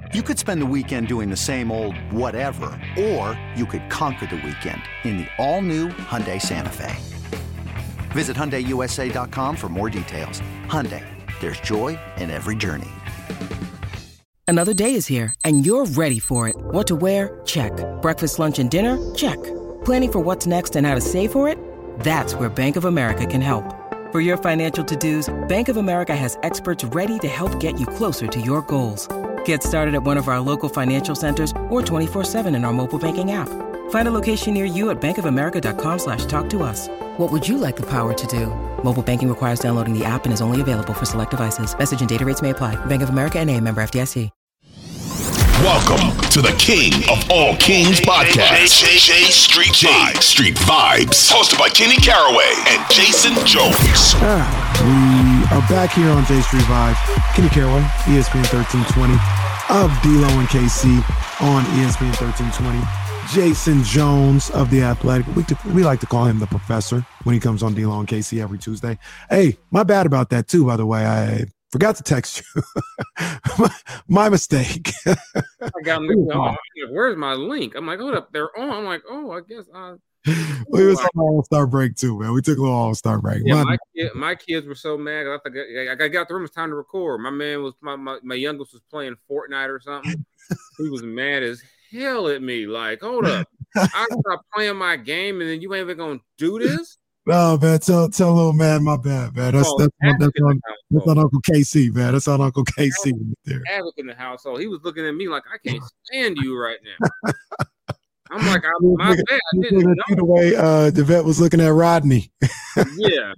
You could spend the weekend doing the same old whatever, or you could conquer the weekend in the all-new Hyundai Santa Fe. Visit HyundaiUSA.com for more details. Hyundai, there's joy in every journey. Another day is here, and you're ready for it. What to wear? Check. Breakfast, lunch, and dinner? Check. Planning for what's next and how to save for it? That's where Bank of America can help. For your financial to-dos, Bank of America has experts ready to help get you closer to your goals. Get started at one of our local financial centers or 24/7 in our mobile banking app. Find a location near you at bankofamerica.com/talktous. What would you like the power to do? Mobile banking requires downloading the app and is only available for select devices. Message and data rates may apply. Bank of America N.A., member FDIC. Welcome to the King of All Kings podcast. Street Vibes. Hosted by Kenny Caraway and Jason Jones. We are back here on J Street Vibes. Kenny Caraway, ESPN 1320 of D-Lo and KC on ESPN 1320. Jason Jones of The Athletic. We like to call him the professor when he comes on D-Lo and KC every Tuesday. Hey, my bad about that too, by the way. I forgot to text you. my mistake. I got where's my link? I'm like, hold up, they're on. I'm like, oh, I guess we was on All-Star break too, man. We took a little All-Star break. Yeah, my kids were so mad. I got the room. It's time to record. My man was my youngest was playing Fortnite or something. He was mad as hell at me. Like, hold up, I stopped playing my game, and then you ain't even gonna do this. No, man, tell little man my bad, man. That's on Uncle KC, man. That's on Uncle KC there. Havoc in the household. He was looking at me like, I can't stand you right now. I'm like, my bad. I didn't know. The way the vet was looking at Rodney. Yeah.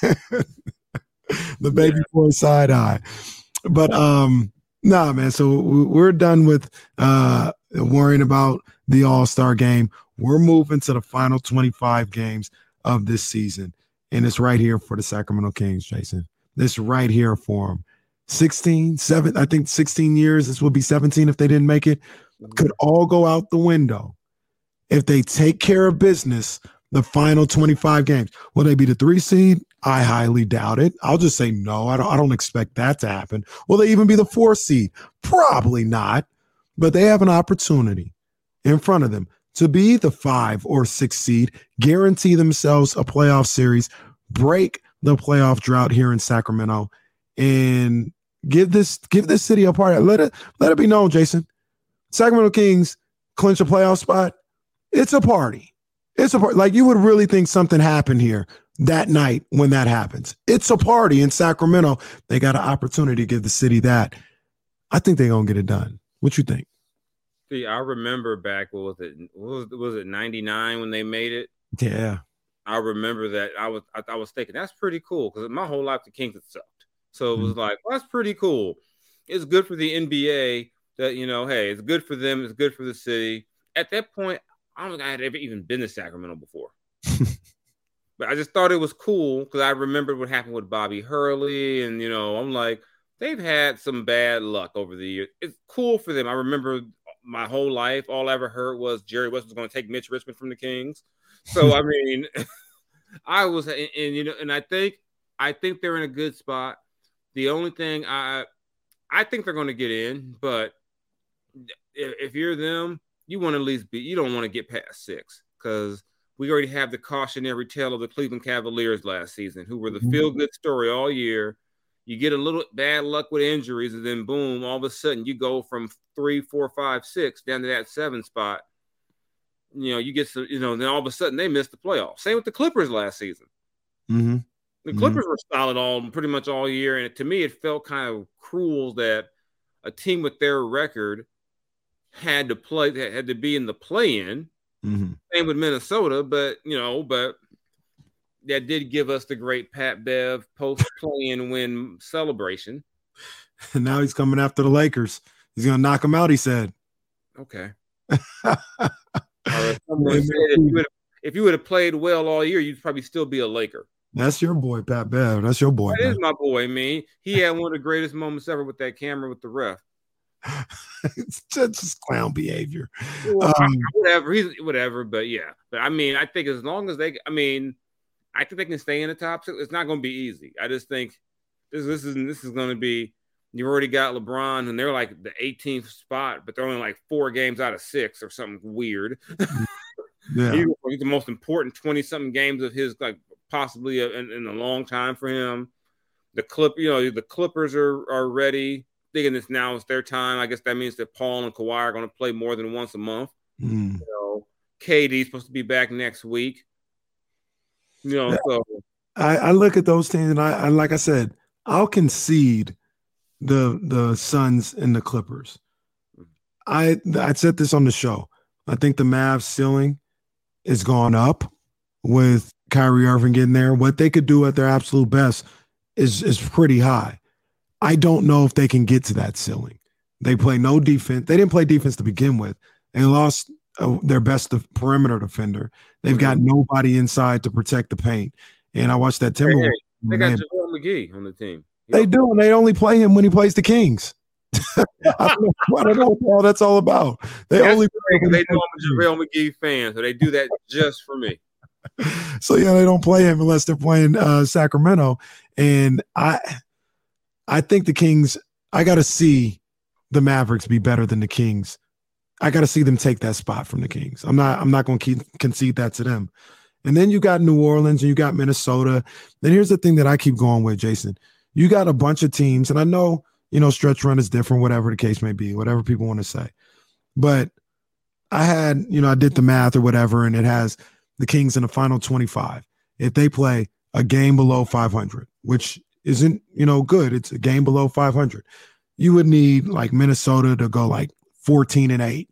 The baby boy side eye. But nah, man. So we're done with worrying about the All-Star game. We're moving to the final 25 games of this season, and it's right here for the Sacramento Kings, Jason. This right here for them. 16 years, this would be 17 if they didn't make it, could all go out the window if they take care of business the final 25 games. Will they be the 3 seed? I highly doubt it. I'll just say no. I don't expect that to happen. Will they even be the 4 seed? Probably not, but they have an opportunity in front of them to be the 5 or 6 seed, guarantee themselves a playoff series, break the playoff drought here in Sacramento, and give this city a party. Let it be known, Jason. Sacramento Kings clinch a playoff spot. It's a party. It's a party. Like, you would really think something happened here that night when that happens. It's a party in Sacramento. They got an opportunity to give the city that. I think they're gonna get it done. What you think? See, I remember back, was it 99 when they made it? Yeah. I remember that. I was thinking, that's pretty cool, because my whole life the Kings had sucked. So it was like, well, that's pretty cool. It's good for the NBA that, hey, it's good for them. It's good for the city. At that point, I don't think I had ever even been to Sacramento before. But I just thought it was cool because I remembered what happened with Bobby Hurley. And, I'm like, they've had some bad luck over the years. It's cool for them. I remember my whole life, all I ever heard was Jerry West was going to take Mitch Richmond from the Kings. So, I mean, and I think they're in a good spot. The only thing I think they're going to get in, but if you're them, you want to at least you don't want to get past 6, because we already have the cautionary tale of the Cleveland Cavaliers last season, who were the feel-good story all year. You get a little bad luck with injuries, and then boom, all of a sudden you go from 3, 4, 5, 6 down to that 7 spot. You get some, then all of a sudden they miss the playoffs. Same with the Clippers last season. Mm-hmm. The Clippers were solid pretty much all year, and to me, it felt kind of cruel that a team with their record had to be in the play-in. Mm-hmm. Same with Minnesota, but that did give us the great Pat Bev post-play-in win celebration. And now he's coming after the Lakers. He's going to knock them out, he said. Okay. Someone said if you would have played well all year, you'd probably still be a Laker. That's your boy, Pat Bev. That's your boy. That is my boy, man. He had one of the greatest moments ever with that camera with the ref. It's just clown behavior. Well, whatever. But yeah. But I mean, I think as long as I think they can stay in the top 6. It's not going to be easy. I just think this is going to be You've already got LeBron, and they're like the 18th spot, but they're only like 4 games out of 6 or something weird. Yeah. He's the most important 20-something games of his, like possibly in a long time for him. The Clippers are ready. Thinking now is their time. I guess that means that Paul and Kawhi are going to play more than once a month. KD's supposed to be back next week. So I look at those teams, and I like I said, I'll concede the Suns and the Clippers. I said this on the show. I think the Mavs ceiling is gone up with Kyrie Irving getting there. What they could do at their absolute best is pretty high. I don't know if they can get to that ceiling. They play no defense. They didn't play defense to begin with. They lost their best perimeter defender. They've got nobody inside to protect the paint. And I watched that Timberwolves. They got JaVale McGee on the team. They do, and they only play him when he plays the Kings. I don't know what the hell that's all about. They know I'm a JaVale McGee fan, so they do that just for me. So yeah, they don't play him unless they're playing Sacramento. And I think the Kings, I got to see the Mavericks be better than the Kings. I got to see them take that spot from the Kings. I'm not going to concede that to them. And then you got New Orleans and you got Minnesota. Then here's the thing that I keep going with, Jason. You got a bunch of teams, and I know, stretch run is different, whatever the case may be, whatever people want to say. But I did the math or whatever, and it has the Kings in the final 25. If they play a game below 500, which isn't, good, it's a game below 500, you would need like Minnesota to go like 14-8.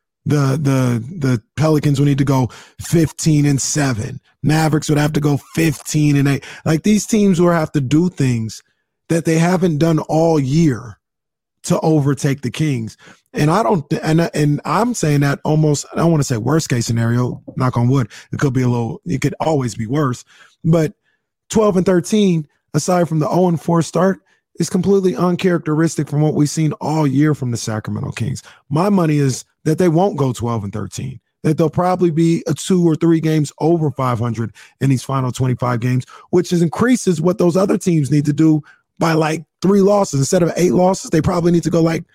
The Pelicans would need to go 15-7. Mavericks would have to go 15-8. Like, these teams will have to do things that they haven't done all year to overtake the Kings. And I'm saying that almost, I don't want to say worst case scenario, knock on wood. It could always be worse. But 12-13, aside from the 0-4 start, is completely uncharacteristic from what we've seen all year from the Sacramento Kings. My money is that they won't go 12-13, that they'll probably be 2 or 3 games over 500 in these final 25 games, which increases what those other teams need to do by like 3 losses. Instead of 8 losses, they probably need to go like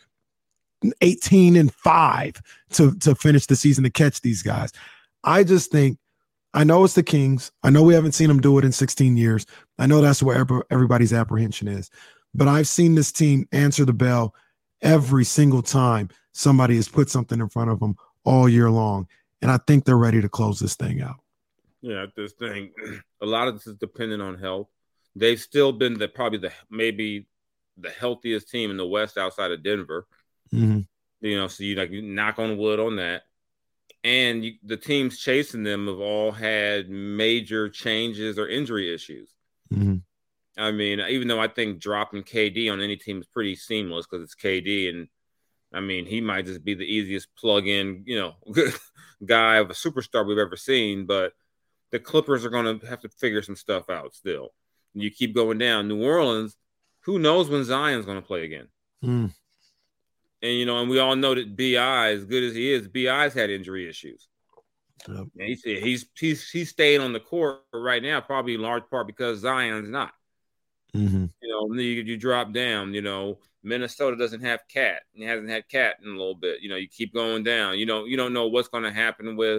18-5 to finish the season to catch these guys. I just think, I know it's the Kings. I know we haven't seen them do it in 16 years. I know that's where everybody's apprehension is. But I've seen this team answer the bell every single time somebody has put something in front of them all year long. And I think they're ready to close this thing out. Yeah, this thing, a lot of this is dependent on health. They've still been maybe the healthiest team in the West outside of Denver. Mm-hmm. So you knock on wood on that. And the teams chasing them have all had major changes or injury issues. Mm-hmm. I mean, even though I think dropping KD on any team is pretty seamless because it's KD, and I mean, he might just be the easiest plug-in, guy of a superstar we've ever seen. But the Clippers are going to have to figure some stuff out still. And you keep going down. New Orleans, who knows when Zion's going to play again? Mm. And and we all know that BI, as good as he is, BI's had injury issues. Yep. And he's staying on the court right now, probably in large part because Zion's not. Mm-hmm. You drop down. Minnesota doesn't have Cat. He hasn't had Cat in a little bit. You keep going down. You don't know what's going to happen with.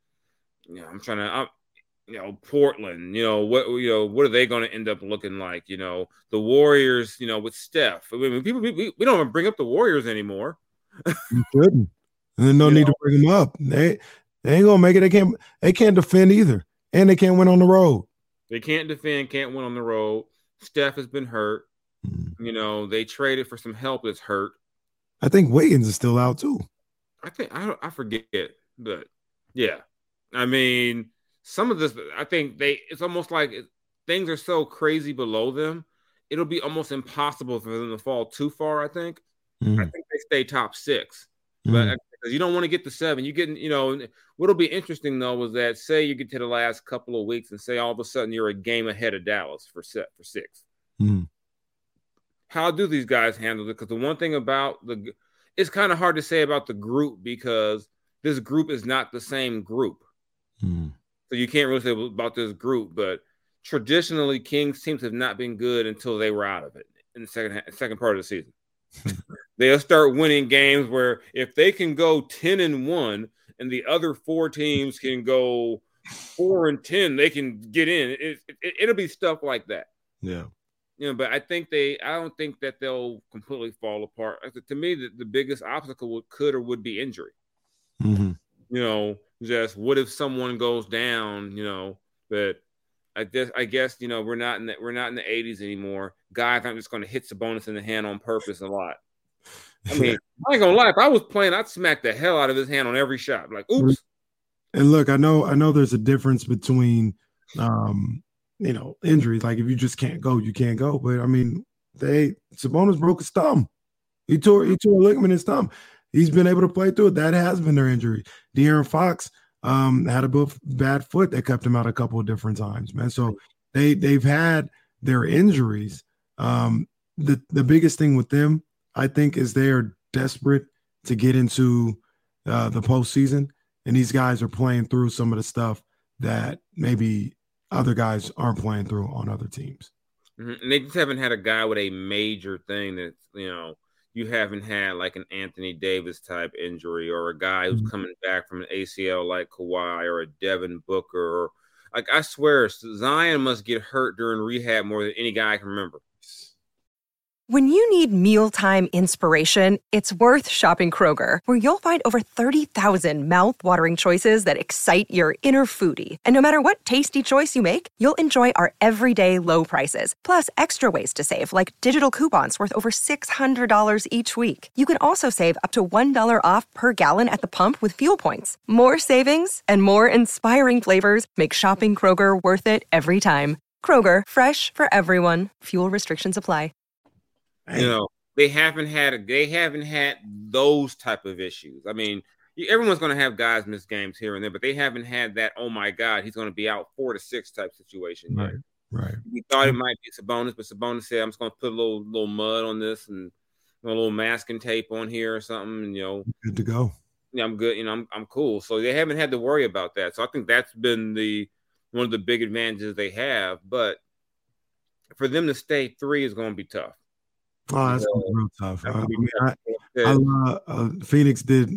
Portland. What are they going to end up looking like? The Warriors. With Steph. I mean, we don't even bring up the Warriors anymore. You couldn't. And then no need to bring them up. They ain't gonna make it. They can't defend either, and they can't win on the road. They can't defend. Can't win on the road. Steph has been hurt. They traded for some help that's hurt. I think Wiggins is still out too. I forget, but yeah. I mean, some of this, I think it's almost like things are so crazy below them. It'll be almost impossible for them to fall too far, I think. Mm-hmm. I think they stay top 6. Mm-hmm. But because you don't want to get to 7. You get, what'll be interesting though was that say you get to the last couple of weeks and say all of a sudden you're a game ahead of Dallas for 6. Mm-hmm. How do these guys handle it? Because the one thing about it's kind of hard to say about the group because this group is not the same group. Mm-hmm. So you can't really say about this group, but traditionally Kings teams have not been good until they were out of it. in the second part of the season. They'll start winning games where if they can go 10-1 and the other 4 teams can go 4-10, they can get in. It'll be stuff like that. Yeah. But I don't think that they'll completely fall apart. To me, the biggest obstacle would be injury. Mm-hmm. Just what if someone goes down, but I guess, we're not in the 80s anymore. Guys aren't just going to hit Sabonis in the hand on purpose a lot. I mean, I ain't gonna lie. If I was playing, I'd smack the hell out of his hand on every shot. Like, oops. And look, I know there's a difference between, injuries. Like if you just can't go, you can't go. But I mean, Sabonis broke his thumb. He tore a ligament in his thumb. He's been able to play through it. That has been their injury. De'Aaron Fox had a bad foot that kept him out a couple of different times, man. So they've had their injuries. The biggest thing with them, I think, is they are desperate to get into the postseason, and these guys are playing through some of the stuff that maybe other guys aren't playing through on other teams. Mm-hmm. And they just haven't had a guy with a major thing that, you haven't had like an Anthony Davis type injury or a guy who's coming back from an ACL like Kawhi or a Devin Booker. Or, like, I swear, Zion must get hurt during rehab more than any guy I can remember. When you need mealtime inspiration, it's worth shopping Kroger, where you'll find over 30,000 mouth-watering choices that excite your inner foodie. And no matter what tasty choice you make, you'll enjoy our everyday low prices, plus extra ways to save, like digital coupons worth over $600 each week. You can also save up to $1 off per gallon at the pump with fuel points. More savings and more inspiring flavors make shopping Kroger worth it every time. Kroger, fresh for everyone. Fuel restrictions apply. They haven't had those type of issues. I mean, everyone's going to have guys miss games here and there, but they haven't had that, oh my God, he's going to be out 4 to 6 type situation. Right. We thought it might be Sabonis, but Sabonis said, I'm just going to put a little mud on this and a little masking tape on here or something. And, good to go. Yeah, I'm good. I'm cool. So they haven't had to worry about that. So I think that's been one of the big advantages they have. But for them to stay 3 is going to be tough. Oh, that's real tough. Phoenix did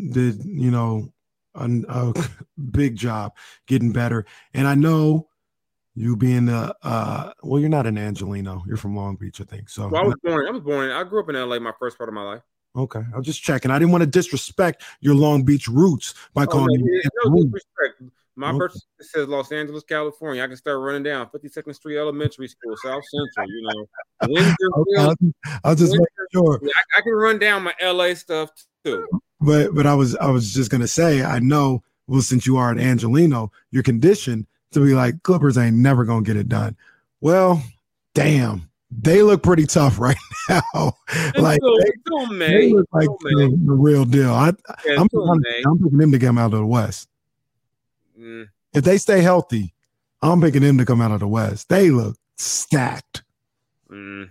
a big job getting better, and I know you being you're not an Angelino, you're from Long Beach, I think. So I grew up in LA my first part of my life. Okay, I was just checking. I didn't want to disrespect your Long Beach roots by calling you. No disrespect. My birth says Los Angeles, California. I can start running down 52nd Street Elementary School, South Central, I'll just make sure. I can run down my LA stuff too. But I was just gonna say, I know, well, since you are an Angelino, you're conditioned to be like, Clippers ain't never gonna get it done. Well, damn, they look pretty tough right now. They look like the real deal. I'm picking them to come out of the West. If they stay healthy, I'm picking them to come out of the West. They look stacked. I'm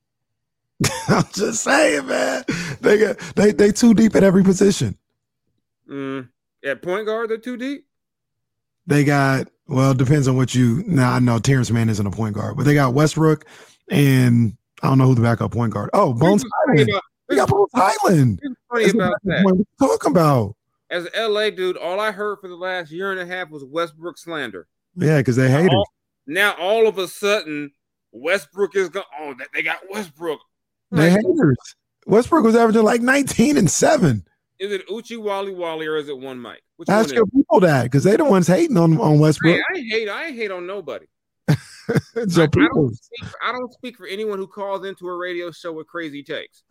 just saying, man. They too deep at every position. At point guard, they're too deep. They got, well, it depends on what you. Now I know Terrence Mann isn't a point guard, but they got Westbrook and I don't know who the backup point guard. Oh, Bones Highland. They got Bones Highland. Funny about that. What are you talking about? As an LA dude, all I heard for the last year and a half was Westbrook slander. Yeah, because they hate him. Now all of a sudden, Westbrook is going. Oh, they got Westbrook. They haters. Westbrook was averaging like 19 and 7. Is it Uchi Wally or is it one Mike? Ask your people that, because they the ones hating on Westbrook. Hey, I ain't hate on nobody. So I don't speak for anyone who calls into a radio show with crazy takes.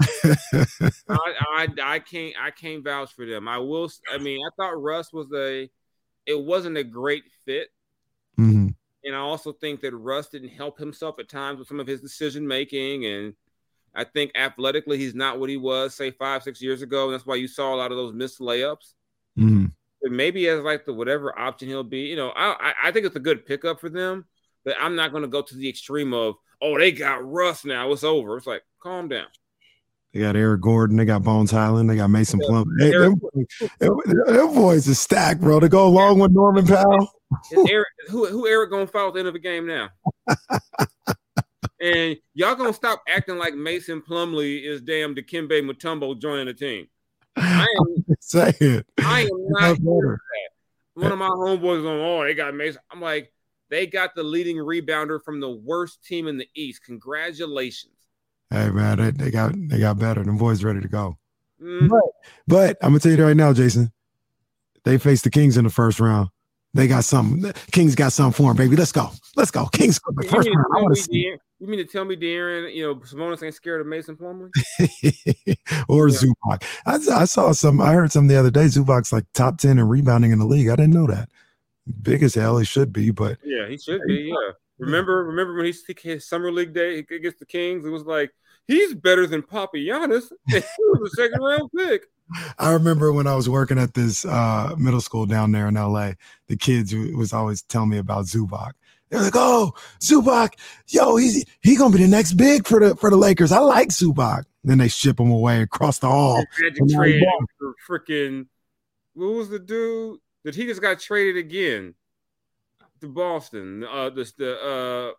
I can't vouch for them. I thought Russ wasn't a great fit. Mm-hmm. And I also think that Russ didn't help himself at times with some of his decision making. And I think athletically, he's not what he was, say, 5-6 years ago. And that's why you saw a lot of those missed layups. Mm-hmm. But maybe as like the whatever option he'll be, I think it's a good pickup for them. But I'm not going to go to the extreme of, they got Russ now. It's over. It's like, calm down. They got Eric Gordon. They got Bones Highland. They got Mason Plumlee. Them boys are stacked, bro. To go along with Norman Powell. Who Eric going to foul at the end of the game now? And y'all gonna stop acting like Mason Plumlee is damn Dikembe Mutombo joining the team. I am not here for that. One of my homeboys on, they got Mason. I'm like, they got the leading rebounder from the worst team in the East. Congratulations. Hey man, they got better. Them boys ready to go. But I'm gonna tell you right now, Jason. They faced the Kings in the first round. They got something. Kings got something for them, baby. Let's go. Kings go the first round. I want to see. You mean to tell me, De'Aaron, Sabonis ain't scared of Mason Plumlee? Or Zubac. I saw some. I heard some the other day. Zubac's like top 10 in rebounding in the league. I didn't know that. Big as hell, he should be. But yeah, he should be. Yeah. Remember when he his summer league day against the Kings? It was like he's better than Papagiannis. He was a second round pick. I remember when I was working at this middle school down there in LA, the kids was always telling me about Zubac. They're like, "Oh, Zubac, yo, he gonna be the next big for the Lakers. I like Zubac." Then they ship him away across the hall. Trade for freaking what was the dude that he just got traded again to Boston? The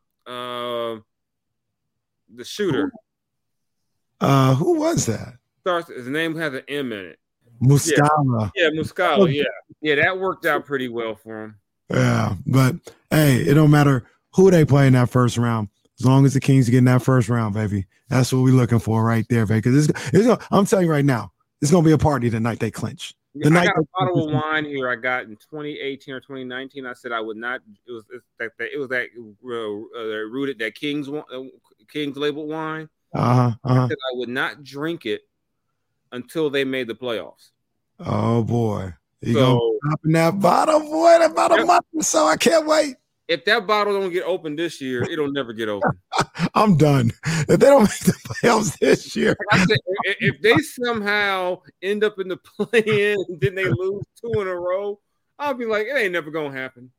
shooter. Who was that? His name has an M in it. Muscala. Yeah, Muscala. Yeah, that worked out pretty well for him. Yeah, but hey, it don't matter who they play in that first round. As long as the Kings get in that first round, baby, that's what we're looking for right there, baby. Because I'm telling you right now, it's gonna be a party the night they clinch. I got a bottle of wine here I got in 2018 or 2019. I said I would not. It was that rooted that Kings labeled wine. I said I would not drink it until they made the playoffs. Oh boy. You gonna pop in that bottle, boy, in about a month or so. I can't wait. If that bottle don't get open this year, it'll never get open. I'm done. If they don't make the playoffs this year. I said, if they somehow end up in the play-in and then they lose 2 in a row, I'll be like, it ain't never gonna happen.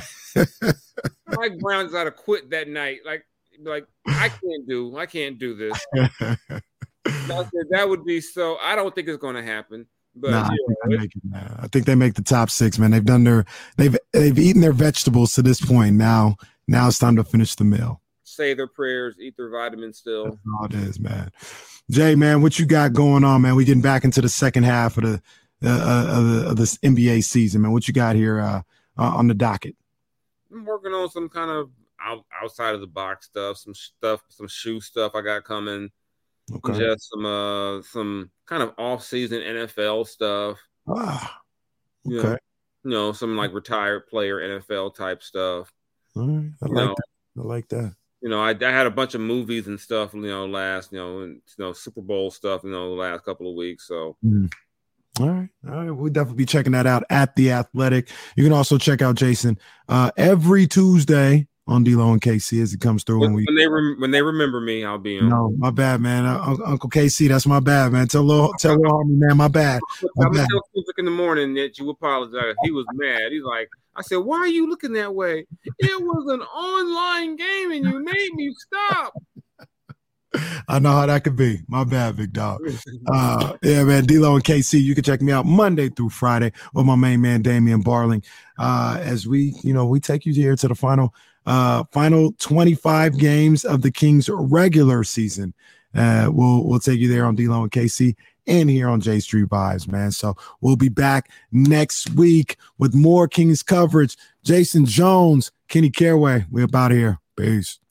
Mike Brown's got to quit that night. Like I can't do this. I said, that would be so. I don't think it's gonna happen. But I think they make the top 6, man. They've eaten their vegetables to this point. Now it's time to finish the meal. Say their prayers, eat their vitamins still. That's all it is, man. Jay, man, what you got going on, man? We getting back into the second half of this NBA season, man. What you got here on the docket? I'm working on some kind of outside of the box stuff, some shoe stuff I got coming. Okay. Just some kind of off-season NFL stuff. Okay. Some like retired player NFL type stuff. All right. I like that. I had a bunch of movies and stuff, last, Super Bowl stuff, the last couple of weeks. So. All right. We'll definitely be checking that out at The Athletic. You can also check out Jason every Tuesday on D-Lo and KC as it comes through. When they remember me, I'll be on. No, my bad, man. Uncle KC, that's my bad, man. Tell little homie, man, my bad. I'm going to tell Kendrick in the morning that you apologize. He was mad. He's like, I said, why are you looking that way? It was an online game and you made me stop. I know how that could be. My bad, big dog. Yeah, man, D-Lo and KC, you can check me out Monday through Friday with my main man, Damian Barling, as we take you here to the final 25 games of the Kings regular season. We'll take you there on D-Lo and KC and here on J Street Vibes, man. So we'll be back next week with more Kings coverage. Jason Jones, Kenny Caraway, we about here. Peace.